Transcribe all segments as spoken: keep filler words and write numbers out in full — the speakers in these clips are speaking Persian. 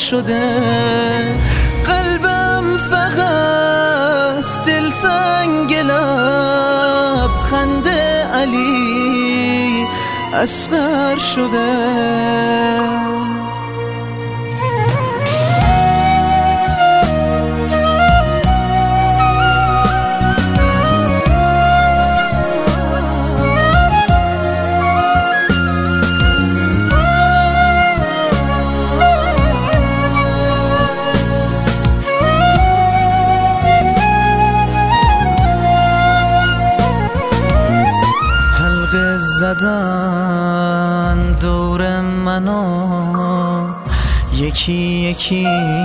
شده، قلبم فقط دلتنگ لب خنده علی اصغر شده. زدن دور منو یکی یکی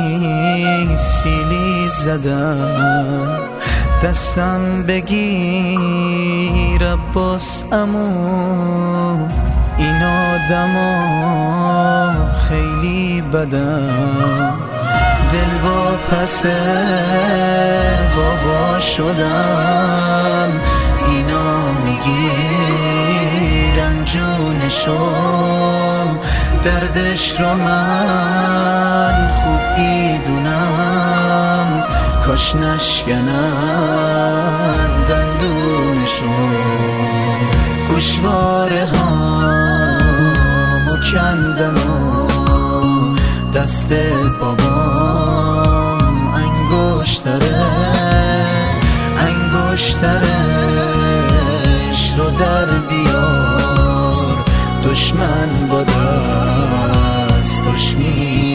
سیلی زدن، دستم بگیر عباس عمو، این آدما خیلی بدن، دل با پس بابا شدم، اینا میگیرن جونشو، دردش رو من خوب میدونم، کاش نشکنن دندونشو، گوشواره هامو کندن و دست بابام انگشتره انگشترش رو در بیار، دشمن با دستش می